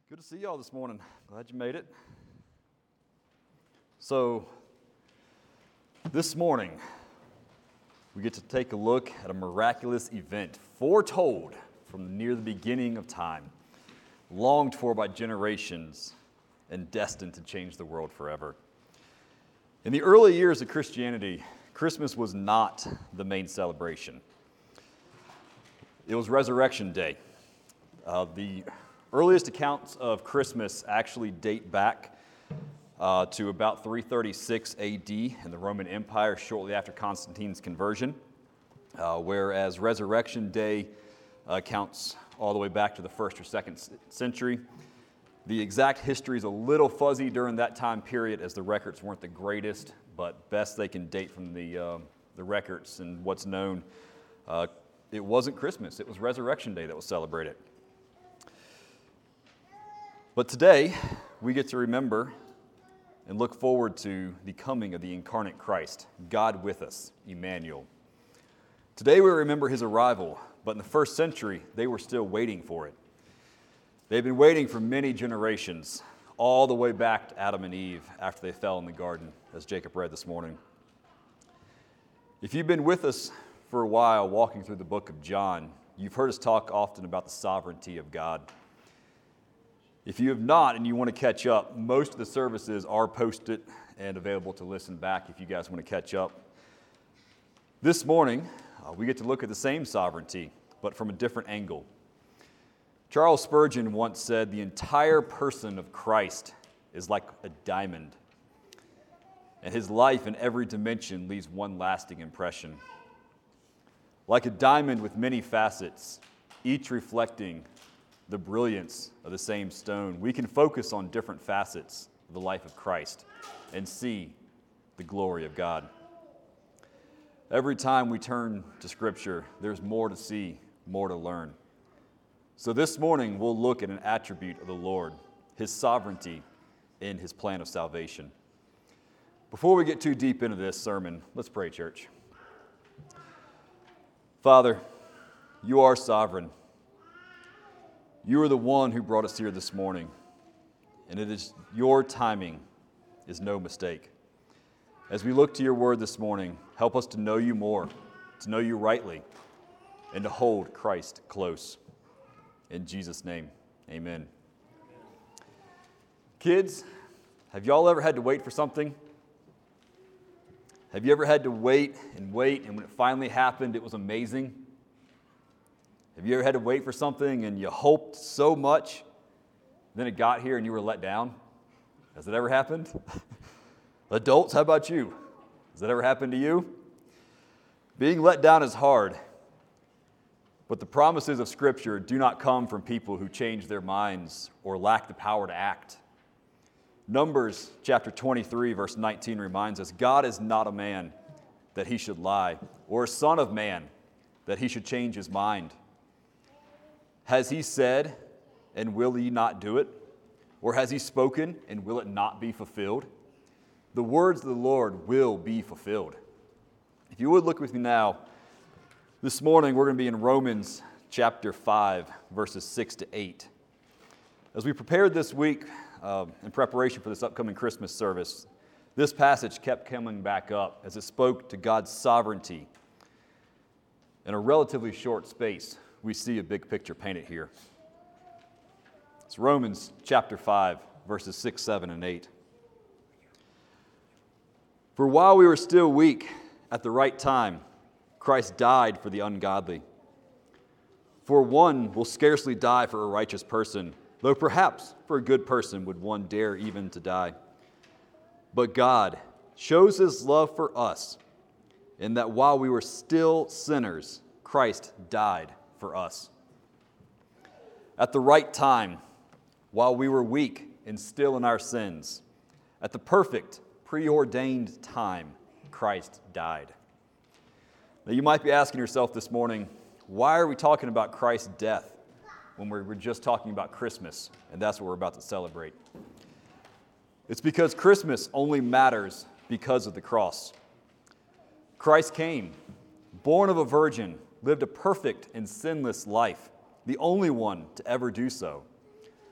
Good to see y'all this morning. Glad you made it. So, this morning, we get to take a look at a miraculous event foretold from near the beginning of time, longed for by generations, and destined to change the world forever. In the early years of Christianity, Christmas was not the main celebration. It was Resurrection Day. The earliest accounts of Christmas actually date back to about 336 AD in the Roman Empire, shortly after Constantine's conversion, whereas Resurrection Day counts all the way back to the 1st or 2nd century. The exact history is a little fuzzy during that time period, as the records weren't the greatest, but best they can date from the records and what's known, it wasn't Christmas, it was Resurrection Day that was celebrated. But today, we get to remember and look forward to the coming of the incarnate Christ, God with us, Emmanuel. Today we remember his arrival, but in the first century, they were still waiting for it. They've been waiting for many generations, all the way back to Adam and Eve after they fell in the garden, as Jacob read this morning. If you've been with us for a while walking through the book of John, you've heard us talk often about the sovereignty of God. If you have not and you want to catch up, most of the services are posted and available to listen back if you guys want to catch up. This morning, we get to look at the same sovereignty, but from a different angle. Charles Spurgeon once said, "The entire person of Christ is like a diamond, and his life in every dimension leaves one lasting impression. Like a diamond with many facets, each reflecting the brilliance of the same stone, we can focus on different facets of the life of Christ and see the glory of God." Every time we turn to Scripture, there's more to see, more to learn. So this morning, we'll look at an attribute of the Lord, his sovereignty in his plan of salvation. Before we get too deep into this sermon, let's pray, church. Father, you are sovereign. You are the one who brought us here this morning, and it is your timing is no mistake. As we look to your word this morning, help us to know you more, to know you rightly, and to hold Christ close. In Jesus' name, amen. Kids, have y'all ever had to wait for something? Have you ever had to wait, and when it finally happened, it was amazing? Have you ever had to wait for something and you hoped so much, then it got here and you were let down? Has it ever happened? Adults, how about you? Has that ever happened to you? Being let down is hard, but the promises of Scripture do not come from people who change their minds or lack the power to act. Numbers chapter 23, verse 19 reminds us, God is not a man that he should lie, or a son of man that he should change his mind. Has he said, and will he not do it? Or has he spoken, and will it not be fulfilled? The words of the Lord will be fulfilled. If you would look with me now, this morning we're going to be in Romans chapter 5, verses 6 to 8. As we prepared this week in preparation for this upcoming Christmas service, this passage kept coming back up as it spoke to God's sovereignty. In a relatively short space, we see a big picture painted here. It's Romans chapter 5, verses 6, 7, and 8. For while we were still weak, at the right time, Christ died for the ungodly. For one will scarcely die for a righteous person, though perhaps for a good person would one dare even to die. But God shows his love for us, in that while we were still sinners, Christ died for us. At the right time, while we were weak and still in our sins, at the perfect, preordained time, Christ died. Now you might be asking yourself this morning, why are we talking about Christ's death when we're just talking about Christmas, and that's what we're about to celebrate? It's because Christmas only matters because of the cross. Christ came, born of a virgin, lived a perfect and sinless life, the only one to ever do so.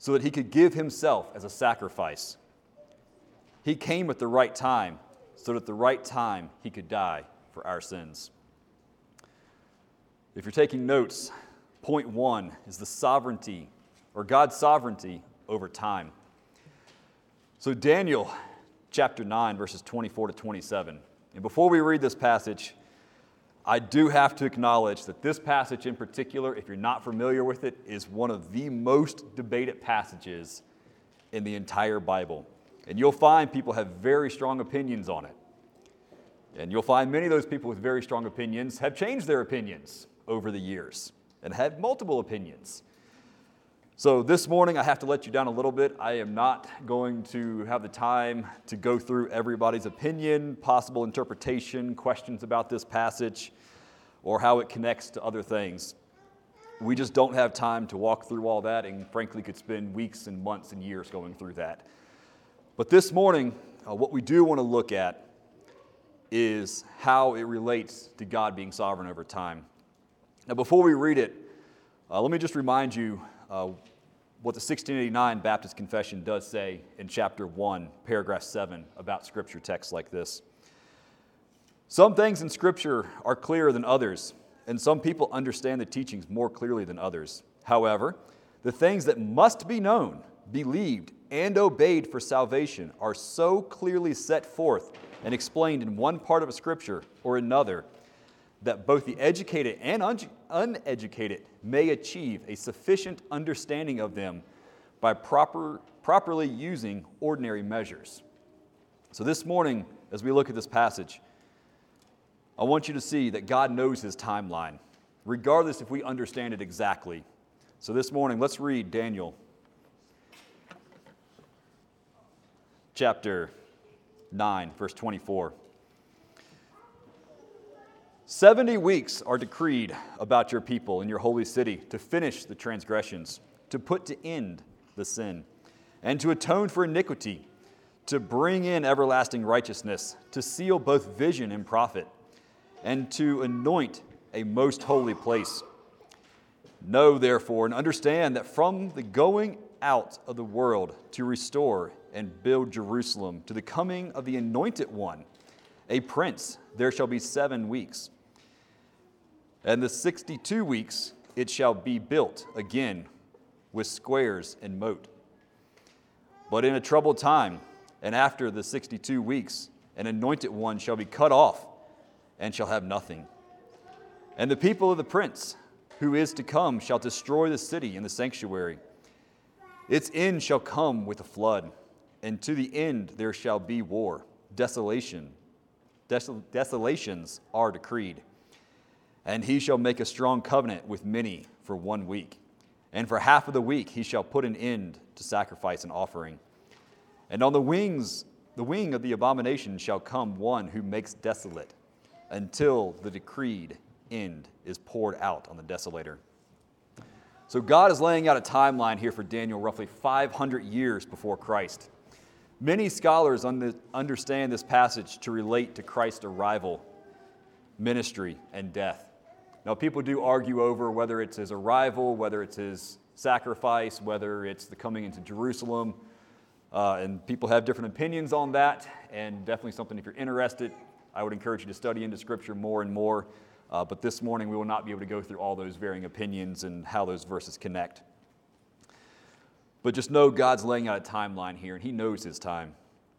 so that he could give himself as a sacrifice. He came at the right time, so that at the right time he could die for our sins. If you're taking notes, point 1 is the sovereignty, or God's sovereignty over time. So Daniel chapter 9, verses 24 to 27. And before we read this passage, I do have to acknowledge that this passage in particular, if you're not familiar with it, is one of the most debated passages in the entire Bible. And you'll find people have very strong opinions on it. And you'll find many of those people with very strong opinions have changed their opinions over the years and had multiple opinions. So this morning, I have to let you down a little bit. I am not going to have the time to go through everybody's opinion, possible interpretation, questions about this passage, or how it connects to other things. We just don't have time to walk through all that, and frankly could spend weeks and months and years going through that. But this morning, what we do want to look at is how it relates to God being sovereign over time. Now, before we read it, let me just remind you what the 1689 Baptist Confession does say in chapter 1, paragraph 7, about Scripture texts like this. Some things in Scripture are clearer than others, and some people understand the teachings more clearly than others. However, the things that must be known, believed, and obeyed for salvation are so clearly set forth and explained in one part of a Scripture or another that both the educated and uneducated may achieve a sufficient understanding of them by properly using ordinary measures. So this morning, as we look at this passage, I want you to see that God knows his timeline, regardless if we understand it exactly. So this morning, let's read Daniel chapter 9, verse 24. 70 weeks are decreed about your people in your holy city to finish the transgressions, to put to end the sin, and to atone for iniquity, to bring in everlasting righteousness, to seal both vision and prophet, and to anoint a most holy place. Know, therefore, and understand that from the going out of the world to restore and build Jerusalem to the coming of the Anointed One, a prince, there shall be 7 weeks. And the 62 weeks it shall be built again with squares and moat. But in a troubled time, and after the 62 weeks, an anointed one shall be cut off and shall have nothing. And the people of the prince who is to come shall destroy the city and the sanctuary. Its end shall come with a flood, and to the end there shall be war. Desolations are decreed. And he shall make a strong covenant with many for 1 week. And for half of the week he shall put an end to sacrifice and offering. And on the wing of the abomination shall come one who makes desolate, until the decreed end is poured out on the desolator. So God is laying out a timeline here for Daniel roughly 500 years before Christ. Many scholars understand this passage to relate to Christ's arrival, ministry, and death. Now, people do argue over whether it's his arrival, whether it's his sacrifice, whether it's the coming into Jerusalem, and people have different opinions on that, and definitely something, if you're interested, I would encourage you to study into Scripture more and more, but this morning we will not be able to go through all those varying opinions and how those verses connect. But just know God's laying out a timeline here, and he knows his time.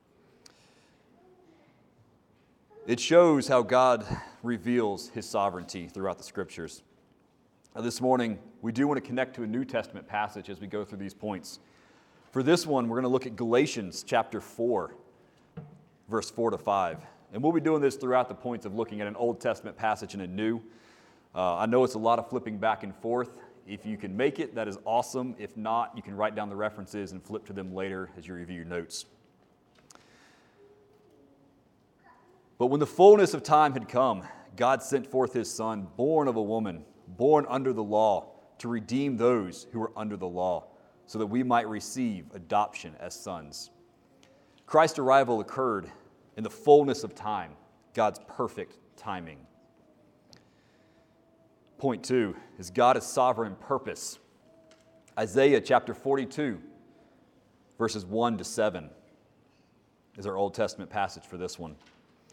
It shows how God reveals his sovereignty throughout the Scriptures. Now, this morning, we do want to connect to a New Testament passage as we go through these points. For this one, we're going to look at Galatians chapter 4, verse 4 to 5. And we'll be doing this throughout the points of looking at an Old Testament passage and a new. I know it's a lot of flipping back and forth. If you can make it, that is awesome. If not, you can write down the references and flip to them later as you review your notes. But when the fullness of time had come, God sent forth his Son, born of a woman, born under the law, to redeem those who were under the law, so that we might receive adoption as sons. Christ's arrival occurred in the fullness of time, God's perfect timing. Point 2 is God is sovereign purpose. Isaiah chapter 42, verses 1 to 7 is our Old Testament passage for this one.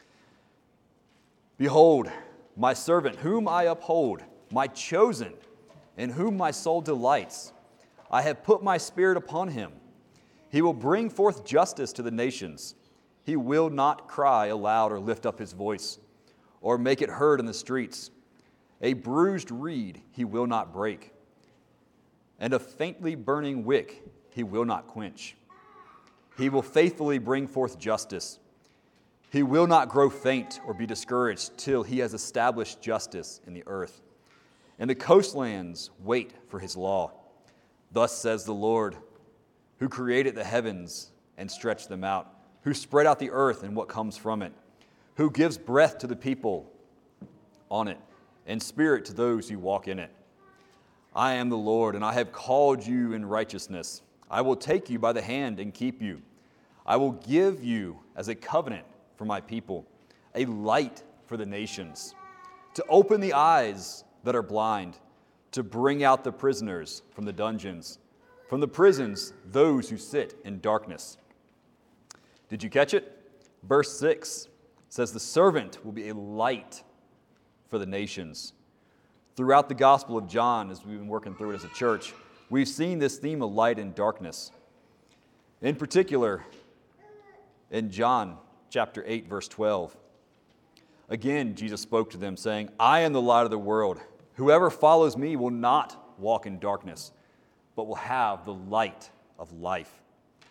Behold, my servant whom I uphold, my chosen, in whom my soul delights. I have put my spirit upon him. He will bring forth justice to the nations. He will not cry aloud or lift up his voice, or make it heard in the streets. A bruised reed he will not break, and a faintly burning wick he will not quench. He will faithfully bring forth justice. He will not grow faint or be discouraged till he has established justice in the earth. And the coastlands wait for his law. Thus says the Lord, who created the heavens and stretched them out, who spread out the earth and what comes from it, who gives breath to the people on it, and spirit to those who walk in it. I am the Lord, and I have called you in righteousness. I will take you by the hand and keep you. I will give you as a covenant for my people, a light for the nations, to open the eyes that are blind, to bring out the prisoners from the dungeons, from the prisons, those who sit in darkness. Did you catch it? Verse 6 says, the servant will be a light for the nations. Throughout the Gospel of John, as we've been working through it as a church, we've seen this theme of light and darkness. In particular, in John chapter 8, verse 12, again, Jesus spoke to them, saying, I am the light of the world. Whoever follows me will not walk in darkness, but will have the light of life.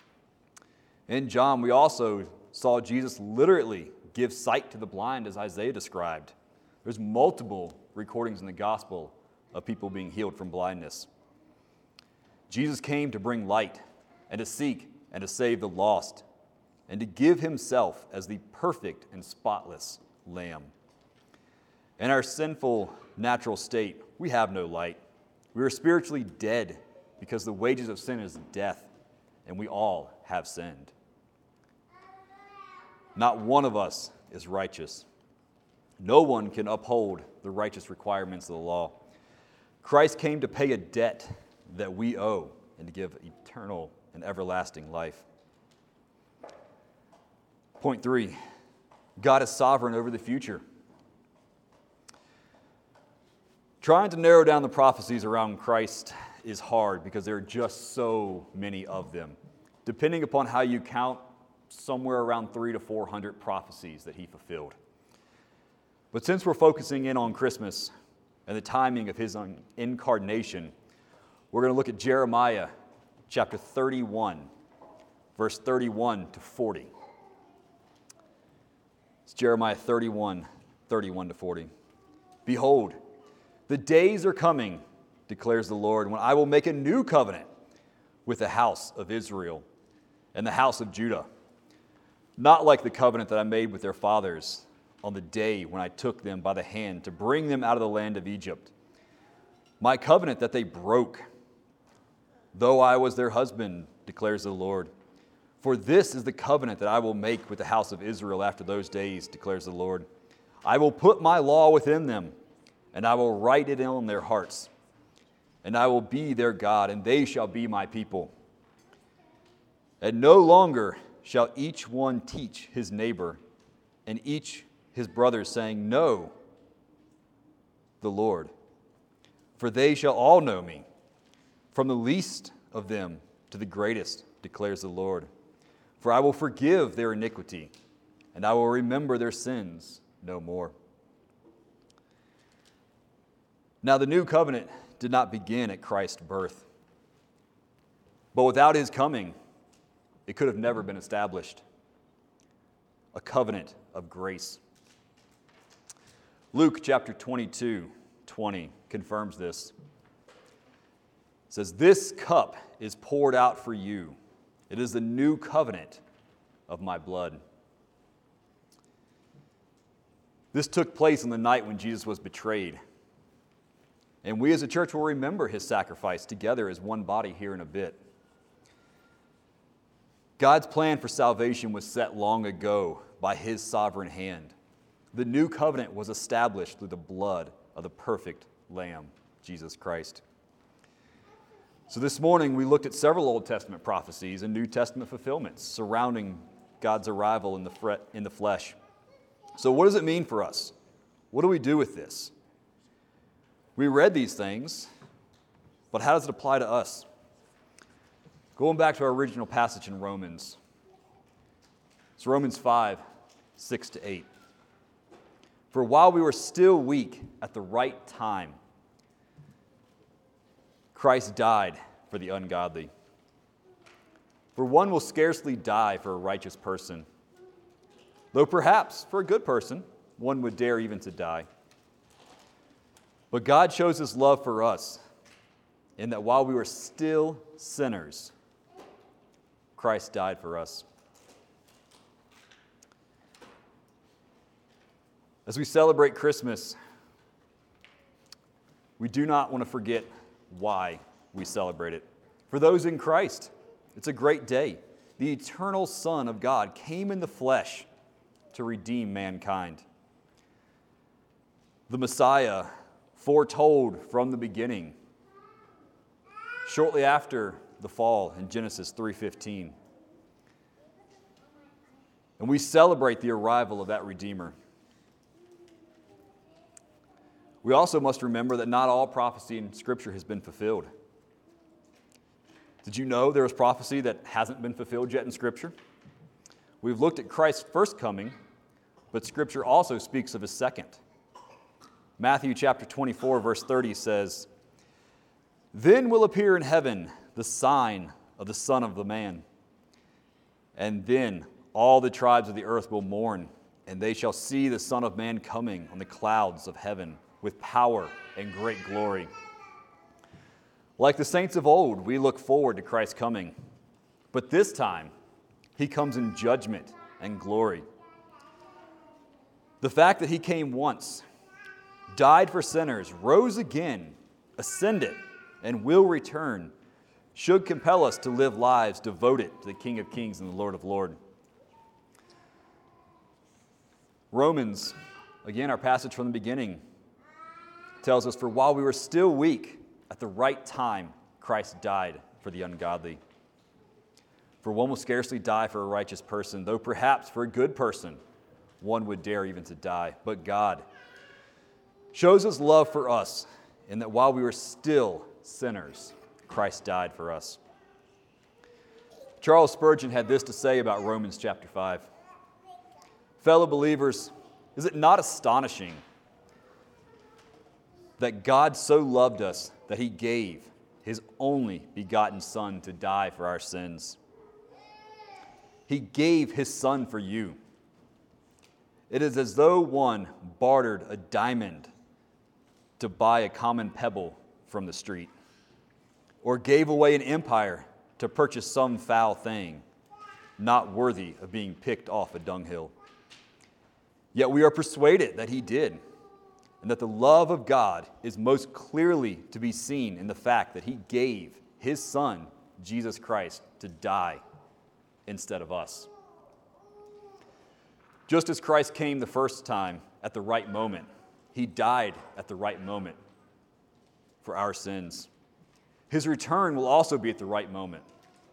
In John, we also saw Jesus literally give sight to the blind, as Isaiah described. There's multiple recordings in the gospel of people being healed from blindness. Jesus came to bring light and to seek and to save the lost and to give himself as the perfect and spotless Lamb. In our sinful natural state, we have no light. We are spiritually dead because the wages of sin is death, and we all have sinned. Not one of us is righteous. No one can uphold the righteous requirements of the law. Christ came to pay a debt that we owe and to give eternal and everlasting life. Point 3, God is sovereign over the future. Trying to narrow down the prophecies around Christ is hard because there are just so many of them. Depending upon how you count, somewhere around 300 to 400 prophecies that he fulfilled. But since we're focusing in on Christmas and the timing of his incarnation, we're going to look at Jeremiah chapter 31, verse 31 to 40. It's Jeremiah 31, 31 to 40. Behold, the days are coming, declares the Lord, when I will make a new covenant with the house of Israel and the house of Judah, not like the covenant that I made with their fathers on the day when I took them by the hand to bring them out of the land of Egypt. My covenant that they broke, though I was their husband, declares the Lord. For this is the covenant that I will make with the house of Israel after those days, declares the Lord. I will put my law within them, and I will write it on their hearts. And I will be their God, and they shall be my people. And no longer shall each one teach his neighbor and each his brother, saying, Know the Lord. For they shall all know me, from the least of them to the greatest, declares the Lord. For I will forgive their iniquity, and I will remember their sins no more. Now the new covenant did not begin at Christ's birth, but without his coming, it could have never been established. A covenant of grace. Luke chapter 22:20 confirms this. It says, This cup is poured out for you. It is the new covenant of my blood. This took place on the night when Jesus was betrayed. And we as a church will remember his sacrifice together as one body here in a bit. God's plan for salvation was set long ago by his sovereign hand. The new covenant was established through the blood of the perfect Lamb, Jesus Christ. So this morning we looked at several Old Testament prophecies and New Testament fulfillments surrounding God's arrival in the flesh. So what does it mean for us? What do we do with this? We read these things, but how does it apply to us? Going back to our original passage in Romans. It's Romans 5, 6 to 8. For while we were still weak at the right time, Christ died for the ungodly. For one will scarcely die for a righteous person, though perhaps for a good person one would dare even to die. But God shows His love for us in that while we were still sinners, Christ died for us. As we celebrate Christmas, we do not want to forget why we celebrate it. For those in Christ, it's a great day. The eternal Son of God came in the flesh to redeem mankind. The Messiah, foretold from the beginning, shortly after the fall in Genesis 3:15. And we celebrate the arrival of that Redeemer. We also must remember that not all prophecy in Scripture has been fulfilled. Did you know there is prophecy that hasn't been fulfilled yet in Scripture? We've looked at Christ's first coming, but Scripture also speaks of His second. Matthew chapter 24, verse 30 says, "Then will appear in heaven the sign of the Son of the Man, and then all the tribes of the earth will mourn, and they shall see the Son of Man coming on the clouds of heaven with power and great glory." Like the saints of old, we look forward to Christ's coming. But this time, He comes in judgment and glory. The fact that He came once, died for sinners, rose again, ascended, and will return should compel us to live lives devoted to the King of Kings and the Lord of Lords. Romans, again, our passage from the beginning, tells us, for while we were still weak, at the right time, Christ died for the ungodly. For one will scarcely die for a righteous person, though perhaps for a good person one would dare even to die. But God shows His love for us in that while we were still sinners, Christ died for us. Charles Spurgeon had this to say about Romans chapter 5. Fellow believers, is it not astonishing that God so loved us that He gave His only begotten Son to die for our sins? He gave His Son for you. It is as though one bartered a diamond to buy a common pebble from the street, or gave away an empire to purchase some foul thing, not worthy of being picked off a dunghill. Yet we are persuaded that He did, and that the love of God is most clearly to be seen in the fact that He gave His Son, Jesus Christ, to die instead of us. Just as Christ came the first time at the right moment, He died at the right moment for our sins. His return will also be at the right moment.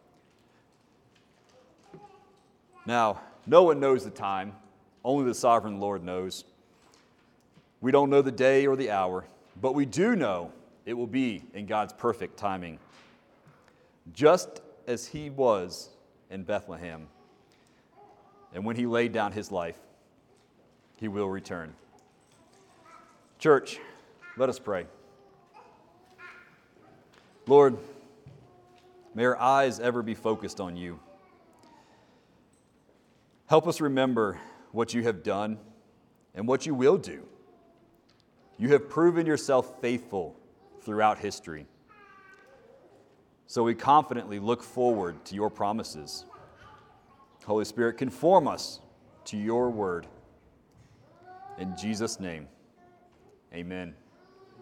Now, no one knows the time. Only the sovereign Lord knows. We don't know the day or the hour, but we do know it will be in God's perfect timing. Just as He was in Bethlehem, and when He laid down His life, He will return. Church, let us pray. Lord, may our eyes ever be focused on You. Help us remember what You have done and what You will do. You have proven Yourself faithful throughout history. So we confidently look forward to Your promises. Holy Spirit, conform us to Your word. In Jesus' name, amen.